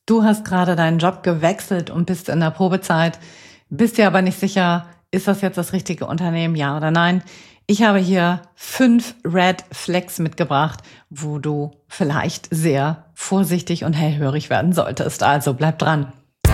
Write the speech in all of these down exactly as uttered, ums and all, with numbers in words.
Du hast gerade deinen Job gewechselt und bist in der Probezeit, bist dir aber nicht sicher, ist das jetzt das richtige Unternehmen, ja oder nein? Ich habe hier fünf Red Flags mitgebracht, wo du vielleicht sehr vorsichtig und hellhörig werden solltest. Also bleib dran.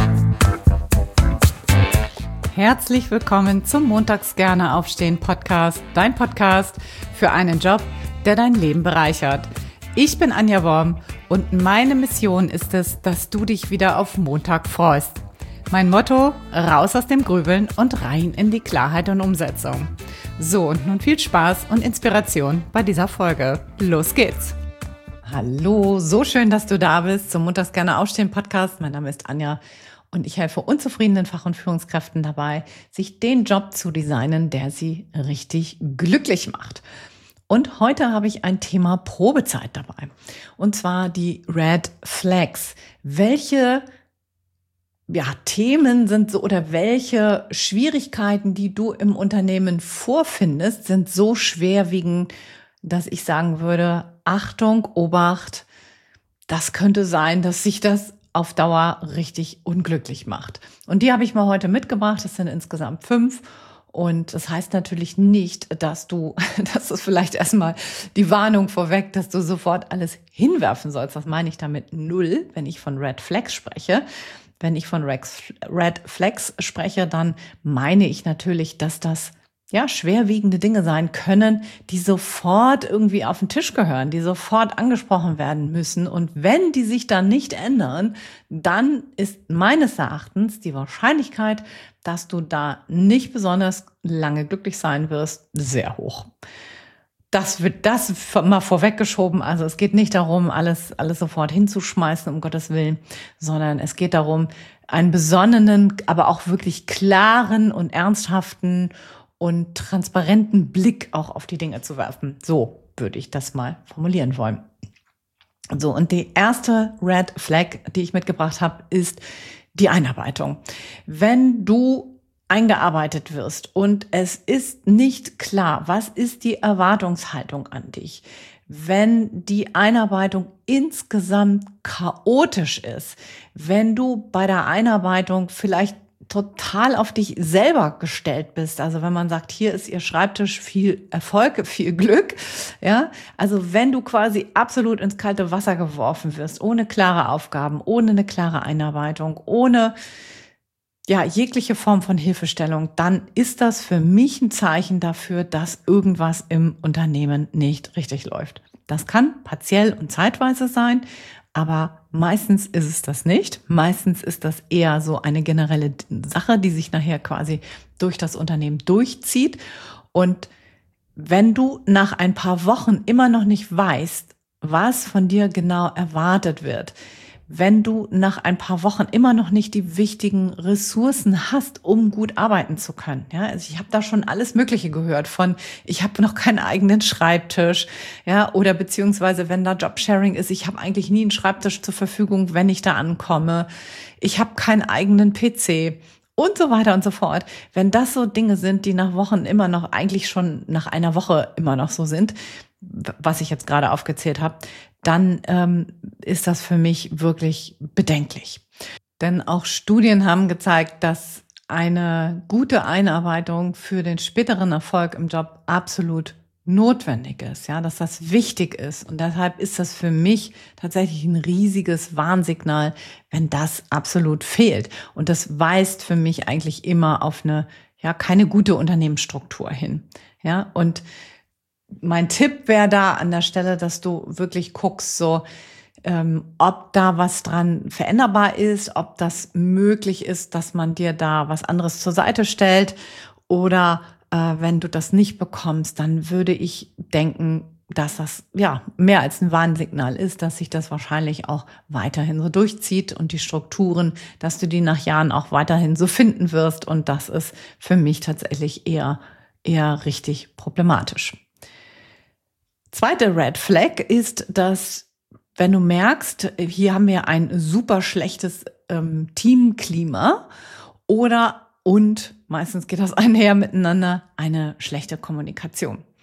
Herzlich willkommen zum Montags gerne aufstehen Podcast, dein Podcast für einen Job, der dein Leben bereichert. Ich bin Anja Worm und meine Mission ist es, dass du dich wieder auf Montag freust. Mein Motto: raus aus dem Grübeln und rein in die Klarheit und Umsetzung. So, und nun viel Spaß und Inspiration bei dieser Folge. Los geht's! Hallo, so schön, dass du da bist zum Montags gerne aufstehen Podcast. Mein Name ist Anja und ich helfe unzufriedenen Fach- und Führungskräften dabei, sich den Job zu designen, der sie richtig glücklich macht. Und heute habe ich ein Thema Probezeit dabei. Und zwar die Red Flags. Welche ja, Themen sind so oder welche Schwierigkeiten, die du im Unternehmen vorfindest, sind so schwerwiegend, dass ich sagen würde, Achtung, Obacht, das könnte sein, dass sich das auf Dauer richtig unglücklich macht. Und die habe ich mal heute mitgebracht. Das sind insgesamt fünf. Und das heißt natürlich nicht, dass du, das ist vielleicht erstmal die Warnung vorweg, dass du sofort alles hinwerfen sollst. Das meine ich damit null, wenn ich von Red Flags spreche. Wenn ich von Red Flags spreche, dann meine ich natürlich, dass das ja schwerwiegende Dinge sein können, die sofort irgendwie auf den Tisch gehören, die sofort angesprochen werden müssen. Und wenn die sich dann nicht ändern, dann ist meines Erachtens die Wahrscheinlichkeit, dass du da nicht besonders lange glücklich sein wirst, sehr hoch. Das wird das mal vorweggeschoben. Also es geht nicht darum, alles, alles sofort hinzuschmeißen, um Gottes Willen, sondern es geht darum, einen besonnenen, aber auch wirklich klaren und ernsthaften und transparenten Blick auch auf die Dinge zu werfen. So würde ich das mal formulieren wollen. So, und die erste Red Flag, die ich mitgebracht habe, ist die Einarbeitung. Wenn du eingearbeitet wirst und es ist nicht klar, was ist die Erwartungshaltung an dich, wenn die Einarbeitung insgesamt chaotisch ist, wenn du bei der Einarbeitung vielleicht total auf dich selber gestellt bist. Also wenn man sagt, hier ist ihr Schreibtisch, viel Erfolg, viel Glück, ja. Also wenn du quasi absolut ins kalte Wasser geworfen wirst, ohne klare Aufgaben, ohne eine klare Einarbeitung, ohne ja jegliche Form von Hilfestellung, dann ist das für mich ein Zeichen dafür, dass irgendwas im Unternehmen nicht richtig läuft. Das kann partiell und zeitweise sein, aber meistens ist es das nicht. Meistens ist das eher so eine generelle Sache, die sich nachher quasi durch das Unternehmen durchzieht. Und wenn du nach ein paar Wochen immer noch nicht weißt, was von dir genau erwartet wird, wenn du nach ein paar Wochen immer noch nicht die wichtigen Ressourcen hast, um gut arbeiten zu können. Ja, also ich habe da schon alles Mögliche gehört von, ich habe noch keinen eigenen Schreibtisch, ja, oder beziehungsweise wenn da Jobsharing ist, ich habe eigentlich nie einen Schreibtisch zur Verfügung, wenn ich da ankomme. Ich habe keinen eigenen P C und so weiter und so fort. Wenn das so Dinge sind, die nach Wochen immer noch, eigentlich schon nach einer Woche immer noch so sind, was ich jetzt gerade aufgezählt habe, dann ähm, ist das für mich wirklich bedenklich. Denn auch Studien haben gezeigt, dass eine gute Einarbeitung für den späteren Erfolg im Job absolut notwendig ist, ja, dass das wichtig ist. Und deshalb ist das für mich tatsächlich ein riesiges Warnsignal, wenn das absolut fehlt. Und das weist für mich eigentlich immer auf eine, ja, keine gute Unternehmensstruktur hin, ja, und mein Tipp wäre da an der Stelle, dass du wirklich guckst, so ähm, ob da was dran veränderbar ist, ob das möglich ist, dass man dir da was anderes zur Seite stellt. Oder äh, wenn du das nicht bekommst, dann würde ich denken, dass das ja mehr als ein Warnsignal ist, dass sich das wahrscheinlich auch weiterhin so durchzieht und die Strukturen, dass du die nach Jahren auch weiterhin so finden wirst. Und das ist für mich tatsächlich eher eher richtig problematisch. Zweite Red Flag ist, dass wenn du merkst, hier haben wir ein super schlechtes ähm, Teamklima oder und meistens geht das einher miteinander, eine schlechte Kommunikation.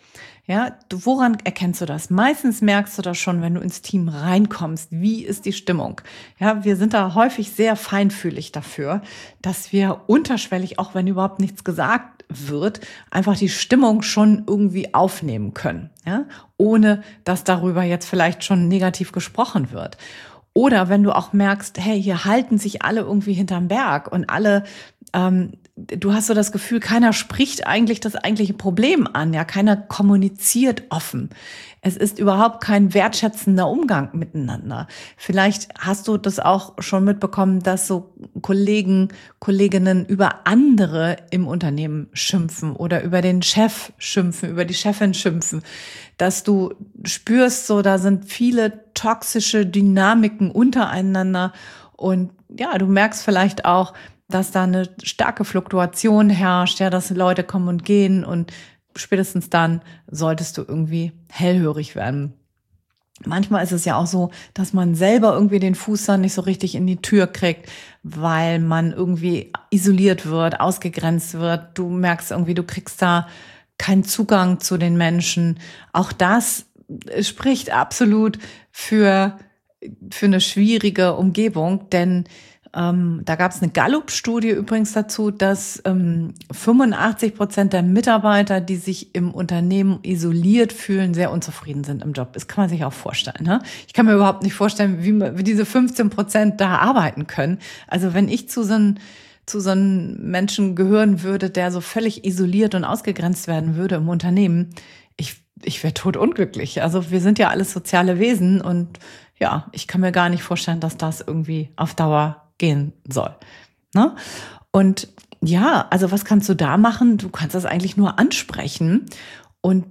Ja, du, woran erkennst du das? Meistens merkst du das schon, wenn du ins Team reinkommst. Wie ist die Stimmung? Ja, wir sind da häufig sehr feinfühlig dafür, dass wir unterschwellig, auch wenn überhaupt nichts gesagt wird, einfach die Stimmung schon irgendwie aufnehmen können, ja, ohne dass darüber jetzt vielleicht schon negativ gesprochen wird. Oder wenn du auch merkst, hey, hier halten sich alle irgendwie hinterm Berg und alle, ähm, du hast so das Gefühl, keiner spricht eigentlich das eigentliche Problem an, ja, keiner kommuniziert offen. Es ist überhaupt kein wertschätzender Umgang miteinander. Vielleicht hast du das auch schon mitbekommen, dass so Kollegen, Kolleginnen über andere im Unternehmen schimpfen oder über den Chef schimpfen, über die Chefin schimpfen, dass du spürst, so da sind viele toxische Dynamiken untereinander und ja, du merkst vielleicht auch, dass da eine starke Fluktuation herrscht, ja, dass Leute kommen und gehen und spätestens dann solltest du irgendwie hellhörig werden. Manchmal ist es ja auch so, dass man selber irgendwie den Fuß dann nicht so richtig in die Tür kriegt, weil man irgendwie isoliert wird, ausgegrenzt wird. Du merkst irgendwie, du kriegst da keinen Zugang zu den Menschen. Auch das spricht absolut für, für eine schwierige Umgebung, denn Ähm, da gab es eine Gallup-Studie übrigens dazu, dass ähm, fünfundachtzig Prozent der Mitarbeiter, die sich im Unternehmen isoliert fühlen, sehr unzufrieden sind im Job. Das kann man sich auch vorstellen. Ne? Ich kann mir überhaupt nicht vorstellen, wie, wie diese fünfzehn Prozent da arbeiten können. Also wenn ich zu so einem zu so einem Menschen gehören würde, der so völlig isoliert und ausgegrenzt werden würde im Unternehmen, ich, ich wäre totunglücklich. Also wir sind ja alles soziale Wesen und ja, ich kann mir gar nicht vorstellen, dass das irgendwie auf Dauer gehen soll. Ne? Und ja, also was kannst du da machen? Du kannst das eigentlich nur ansprechen. Und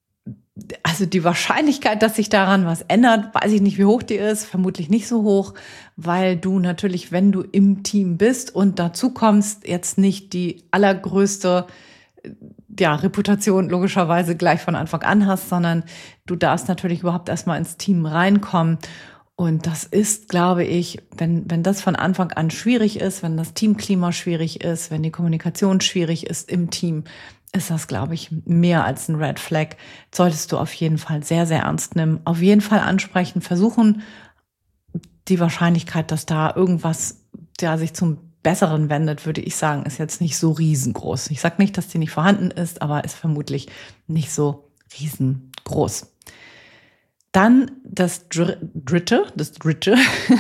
also die Wahrscheinlichkeit, dass sich daran was ändert, weiß ich nicht, wie hoch die ist, vermutlich nicht so hoch, weil du natürlich, wenn du im Team bist und dazu kommst, jetzt nicht die allergrößte ja, Reputation logischerweise gleich von Anfang an hast, sondern du darfst natürlich überhaupt erstmal ins Team reinkommen. Und das ist, glaube ich, wenn, wenn das von Anfang an schwierig ist, wenn das Teamklima schwierig ist, wenn die Kommunikation schwierig ist im Team, ist das, glaube ich, mehr als ein Red Flag. Solltest du auf jeden Fall sehr, sehr ernst nehmen. Auf jeden Fall ansprechen, versuchen, die Wahrscheinlichkeit, dass da irgendwas ja, sich zum Besseren wendet, würde ich sagen, ist jetzt nicht so riesengroß. Ich sage nicht, dass die nicht vorhanden ist, aber ist vermutlich nicht so riesengroß. Dann das Dritte, das Dritte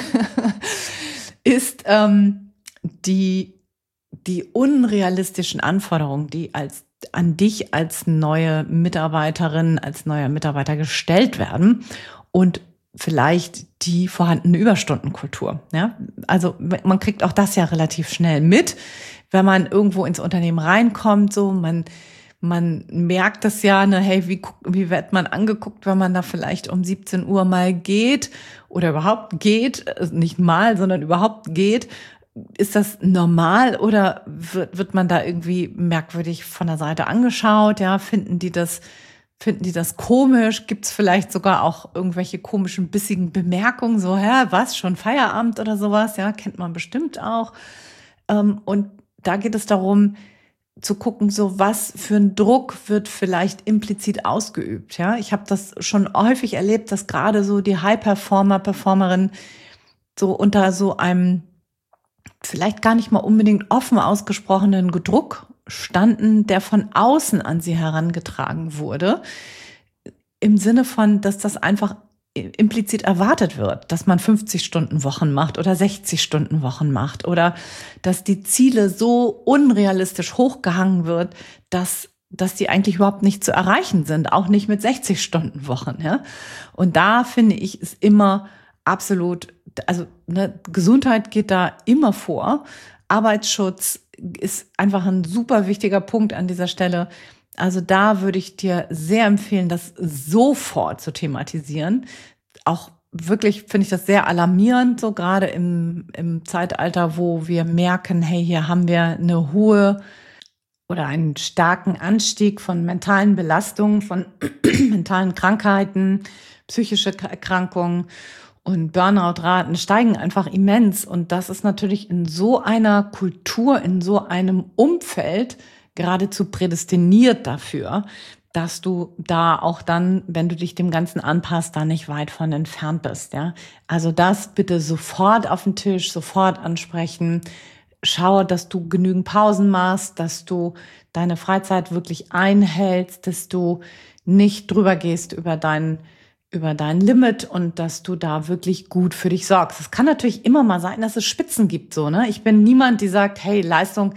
ist ähm, die, die unrealistischen Anforderungen, die als, an dich als neue Mitarbeiterin, als neuer Mitarbeiter gestellt werden und vielleicht die vorhandene Überstundenkultur. Ja? Also man kriegt auch das ja relativ schnell mit, wenn man irgendwo ins Unternehmen reinkommt, so man Man merkt das ja, ne, hey, wie, wie wird man angeguckt, wenn man da vielleicht um siebzehn Uhr mal geht oder überhaupt geht, nicht mal, sondern überhaupt geht. Ist das normal oder wird, wird man da irgendwie merkwürdig von der Seite angeschaut? Ja, finden die das, finden die das komisch? Gibt es vielleicht sogar auch irgendwelche komischen, bissigen Bemerkungen, so, hä, was, schon Feierabend oder sowas? Ja, kennt man bestimmt auch. Und da geht es darum, zu gucken, so was für ein Druck wird vielleicht implizit ausgeübt. Ja, ich habe das schon häufig erlebt, dass gerade so die High-Performer, Performerinnen so unter so einem vielleicht gar nicht mal unbedingt offen ausgesprochenen Druck standen, der von außen an sie herangetragen wurde, im Sinne von, dass das einfach implizit erwartet wird, dass man fünfzig-Stunden-Wochen macht oder sechzig-Stunden-Wochen macht oder dass die Ziele so unrealistisch hochgehangen wird, dass dass die eigentlich überhaupt nicht zu erreichen sind, auch nicht mit sechzig-Stunden-Wochen. Ja? Und da finde ich, ist immer absolut, also ne, Gesundheit geht da immer vor. Arbeitsschutz ist einfach ein super wichtiger Punkt an dieser Stelle. Also da würde ich dir sehr empfehlen, das sofort zu thematisieren. Auch wirklich finde ich das sehr alarmierend, so gerade im, im Zeitalter, wo wir merken, hey, hier haben wir eine hohe oder einen starken Anstieg von mentalen Belastungen, von mentalen Krankheiten, psychische Erkrankungen und Burnout-Raten steigen einfach immens. Und das ist natürlich in so einer Kultur, in so einem Umfeld geradezu prädestiniert dafür, dass du da auch dann, wenn du dich dem Ganzen anpasst, da nicht weit von entfernt bist, ja. Also das bitte sofort auf den Tisch, sofort ansprechen. Schau, dass du genügend Pausen machst, dass du deine Freizeit wirklich einhältst, dass du nicht drüber gehst über dein, über dein Limit und dass du da wirklich gut für dich sorgst. Es kann natürlich immer mal sein, dass es Spitzen gibt, so, ne? Ich bin niemand, die sagt, hey, Leistung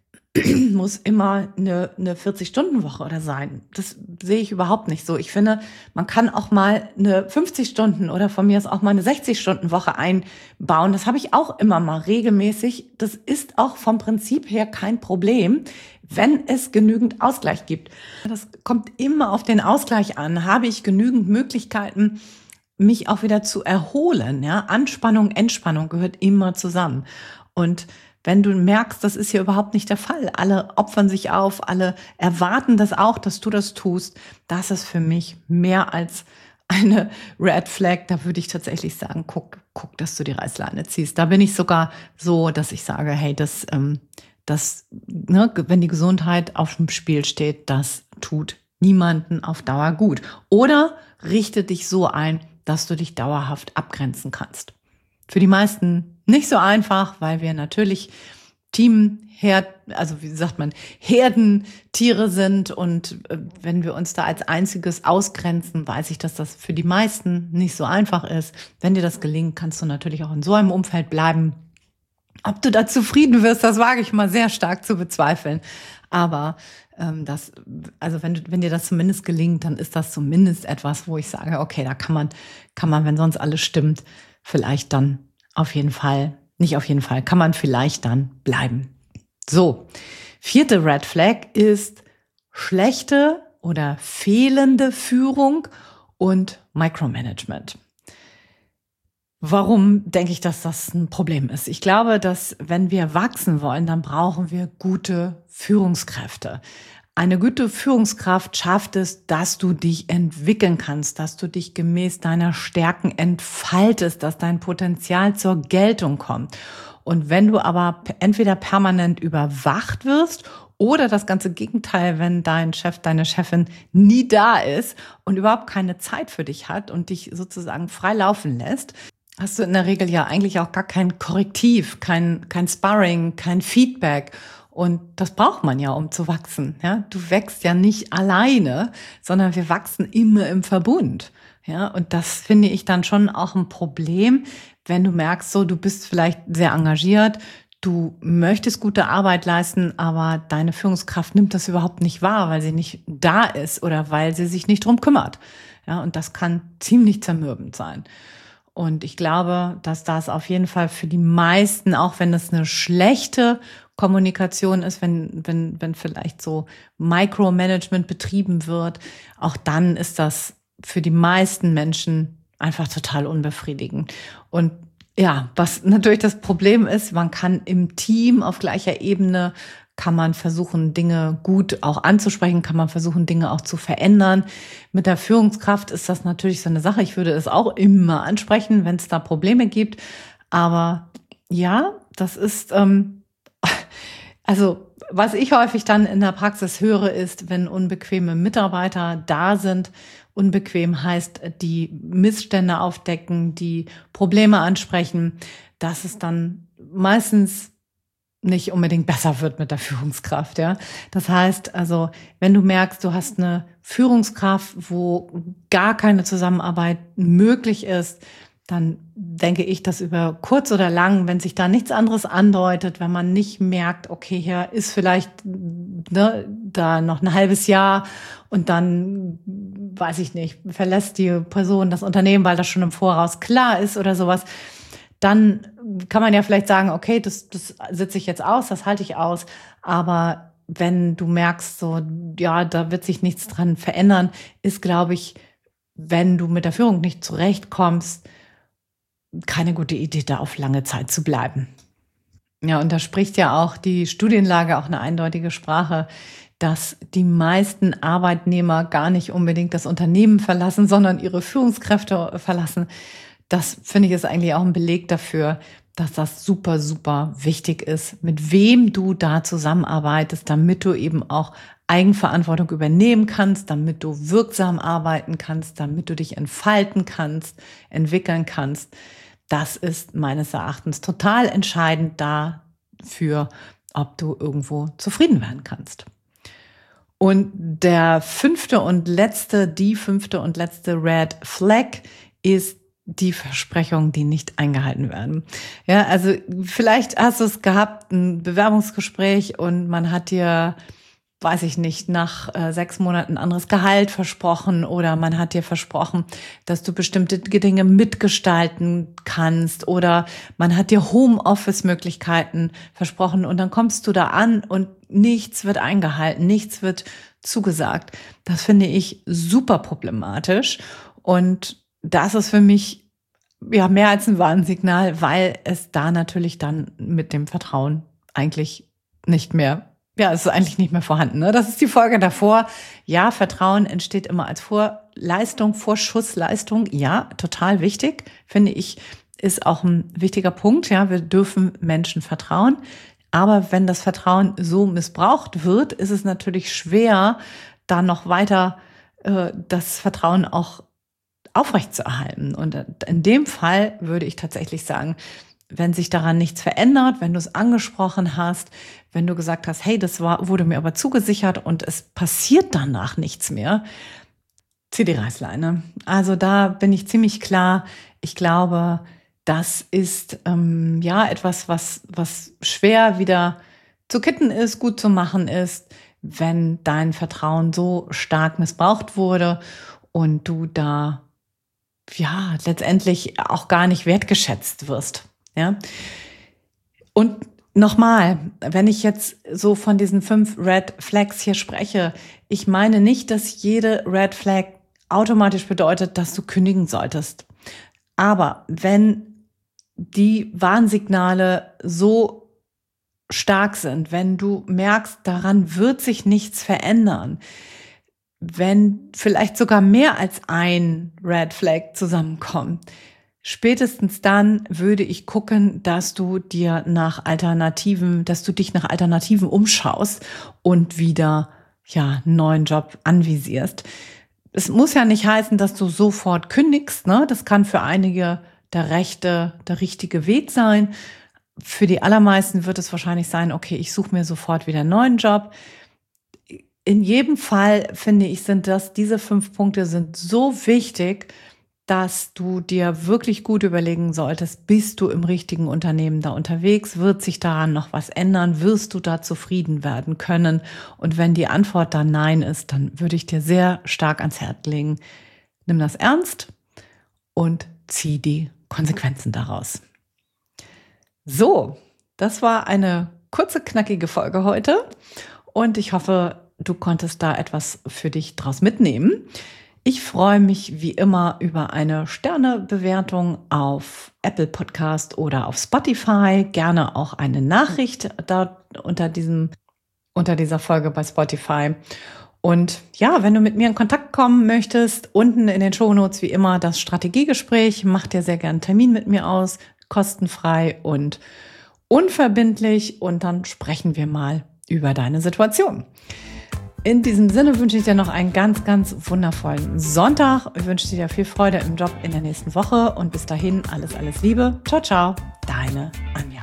muss immer eine, eine vierzig-Stunden-Woche oder sein. Das sehe ich überhaupt nicht so. Ich finde, man kann auch mal eine fünfzig-Stunden- oder von mir aus auch mal eine sechzig-Stunden-Woche einbauen. Das habe ich auch immer mal regelmäßig. Das ist auch vom Prinzip her kein Problem, wenn es genügend Ausgleich gibt. Das kommt immer auf den Ausgleich an. Habe ich genügend Möglichkeiten, mich auch wieder zu erholen? Ja, Anspannung, Entspannung gehört immer zusammen. Und wenn du merkst, das ist hier überhaupt nicht der Fall, alle opfern sich auf, alle erwarten das auch, dass du das tust, das ist für mich mehr als eine Red Flag. Da würde ich tatsächlich sagen, guck, guck, dass du die Reißleine ziehst. Da bin ich sogar so, dass ich sage, hey, das, ähm, das, ne, wenn die Gesundheit auf dem Spiel steht, das tut niemanden auf Dauer gut. Oder richte dich so ein, dass du dich dauerhaft abgrenzen kannst. Für die meisten nicht so einfach, weil wir natürlich Teamherd, also wie sagt man, Herdentiere sind und wenn wir uns da als einziges ausgrenzen, weiß ich, dass das für die meisten nicht so einfach ist. Wenn dir das gelingt, kannst du natürlich auch in so einem Umfeld bleiben. Ob du da zufrieden wirst, das wage ich mal sehr stark zu bezweifeln. Aber ähm, das, also wenn, wenn dir das zumindest gelingt, dann ist das zumindest etwas, wo ich sage, okay, da kann man, kann man, wenn sonst alles stimmt, vielleicht dann auf jeden Fall, nicht auf jeden Fall, kann man vielleicht dann bleiben. So, vierte Red Flag ist schlechte oder fehlende Führung und Micromanagement. Warum denke ich, dass das ein Problem ist? Ich glaube, dass wenn wir wachsen wollen, dann brauchen wir gute Führungskräfte. Eine gute Führungskraft schafft es, dass du dich entwickeln kannst, dass du dich gemäß deiner Stärken entfaltest, dass dein Potenzial zur Geltung kommt. Und wenn du aber entweder permanent überwacht wirst oder das ganze Gegenteil, wenn dein Chef, deine Chefin nie da ist und überhaupt keine Zeit für dich hat und dich sozusagen frei laufen lässt, hast du in der Regel ja eigentlich auch gar kein Korrektiv, kein, kein Sparring, kein Feedback. Und das braucht man ja, um zu wachsen. Ja, du wächst ja nicht alleine, sondern wir wachsen immer im Verbund. Ja, und das finde ich dann schon auch ein Problem, wenn du merkst, so, du bist vielleicht sehr engagiert, du möchtest gute Arbeit leisten, aber deine Führungskraft nimmt das überhaupt nicht wahr, weil sie nicht da ist oder weil sie sich nicht drum kümmert. Ja, und das kann ziemlich zermürbend sein. Und ich glaube, dass das auf jeden Fall für die meisten, auch wenn das eine schlechte Kommunikation ist, wenn, wenn, wenn vielleicht so Micromanagement betrieben wird, auch dann ist das für die meisten Menschen einfach total unbefriedigend. Und ja, was natürlich das Problem ist, man kann im Team auf gleicher Ebene kann man versuchen, Dinge gut auch anzusprechen, kann man versuchen, Dinge auch zu verändern. Mit der Führungskraft ist das natürlich so eine Sache. Ich würde es auch immer ansprechen, wenn es da Probleme gibt. Aber ja, das ist, ähm, also was ich häufig dann in der Praxis höre, ist, wenn unbequeme Mitarbeiter da sind. Unbequem heißt, die Missstände aufdecken, die Probleme ansprechen, dass es dann meistens nicht unbedingt besser wird mit der Führungskraft, ja. Das heißt, also, wenn du merkst, du hast eine Führungskraft, wo gar keine Zusammenarbeit möglich ist, dann denke ich, dass über kurz oder lang, wenn sich da nichts anderes andeutet, wenn man nicht merkt, okay, hier ist vielleicht ne, da noch ein halbes Jahr und dann, weiß ich nicht, verlässt die Person das Unternehmen, weil das schon im Voraus klar ist oder sowas, dann kann man ja vielleicht sagen, okay, das, das sitze ich jetzt aus, das halte ich aus. Aber wenn du merkst, so, ja, da wird sich nichts dran verändern, ist, glaube ich, wenn du mit der Führung nicht zurechtkommst, keine gute Idee, da auf lange Zeit zu bleiben. Ja, und da spricht ja auch die Studienlage auch eine eindeutige Sprache, dass die meisten Arbeitnehmer gar nicht unbedingt das Unternehmen verlassen, sondern ihre Führungskräfte verlassen. Das finde ich ist eigentlich auch ein Beleg dafür, dass das super, super wichtig ist, mit wem du da zusammenarbeitest, damit du eben auch Eigenverantwortung übernehmen kannst, damit du wirksam arbeiten kannst, damit du dich entfalten kannst, entwickeln kannst. Das ist meines Erachtens total entscheidend dafür, ob du irgendwo zufrieden werden kannst. Und der fünfte und letzte, die fünfte und letzte Red Flag ist die Versprechungen, die nicht eingehalten werden. Ja, also vielleicht hast du es gehabt, ein Bewerbungsgespräch und man hat dir, weiß ich nicht, nach äh, sechs Monaten ein anderes Gehalt versprochen oder man hat dir versprochen, dass du bestimmte Dinge mitgestalten kannst oder man hat dir Homeoffice-Möglichkeiten versprochen und dann kommst du da an und nichts wird eingehalten, nichts wird zugesagt. Das finde ich super problematisch und das ist für mich ja mehr als ein Warnsignal, weil es da natürlich dann mit dem Vertrauen eigentlich nicht mehr, ja, es ist eigentlich nicht mehr vorhanden. Ne? Das ist die Folge davor. Ja, Vertrauen entsteht immer als Vorleistung, Vorschussleistung. Ja, total wichtig, finde ich, ist auch ein wichtiger Punkt. Ja, wir dürfen Menschen vertrauen. Aber wenn das Vertrauen so missbraucht wird, ist es natürlich schwer, da noch weiter äh, das Vertrauen auch aufrechtzuerhalten. Und in dem Fall würde ich tatsächlich sagen, wenn sich daran nichts verändert, wenn du es angesprochen hast, wenn du gesagt hast, hey, das war, wurde mir aber zugesichert und es passiert danach nichts mehr, zieh die Reißleine. Also da bin ich ziemlich klar. Ich glaube, das ist ähm, ja etwas, was, was schwer wieder zu kitten ist, gut zu machen ist, wenn dein Vertrauen so stark missbraucht wurde und du da ja letztendlich auch gar nicht wertgeschätzt wirst. Ja. Und nochmal, wenn ich jetzt so von diesen fünf Red Flags hier spreche, ich meine nicht, dass jede Red Flag automatisch bedeutet, dass du kündigen solltest. Aber wenn die Warnsignale so stark sind, wenn du merkst, daran wird sich nichts verändern, wenn vielleicht sogar mehr als ein Red Flag zusammenkommt, spätestens dann würde ich gucken, dass du dir nach Alternativen, dass du dich nach Alternativen umschaust und wieder ja einen neuen Job anvisierst. Es muss ja nicht heißen, dass du sofort kündigst, ne? Das kann für einige der rechte, der richtige Weg sein. Für die allermeisten wird es wahrscheinlich sein, okay, ich suche mir sofort wieder einen neuen Job. In jedem Fall, finde ich, sind das, diese fünf Punkte sind so wichtig, dass du dir wirklich gut überlegen solltest, bist du im richtigen Unternehmen da unterwegs? Wird sich daran noch was ändern? Wirst du da zufrieden werden können? Und wenn die Antwort dann Nein ist, dann würde ich dir sehr stark ans Herz legen, nimm das ernst und zieh die Konsequenzen daraus. So, das war eine kurze, knackige Folge heute und ich hoffe, du konntest da etwas für dich draus mitnehmen. Ich freue mich wie immer über eine Sternebewertung auf Apple Podcast oder auf Spotify. Gerne auch eine Nachricht da unter diesem, unter dieser Folge bei Spotify. Und ja, wenn du mit mir in Kontakt kommen möchtest, unten in den Shownotes wie immer das Strategiegespräch. Mach dir sehr gerne einen Termin mit mir aus, kostenfrei und unverbindlich. Und dann sprechen wir mal über deine Situation. In diesem Sinne wünsche ich dir noch einen ganz, ganz wundervollen Sonntag. Ich wünsche dir viel Freude im Job in der nächsten Woche und bis dahin alles, alles Liebe. Ciao, ciao, deine Anja.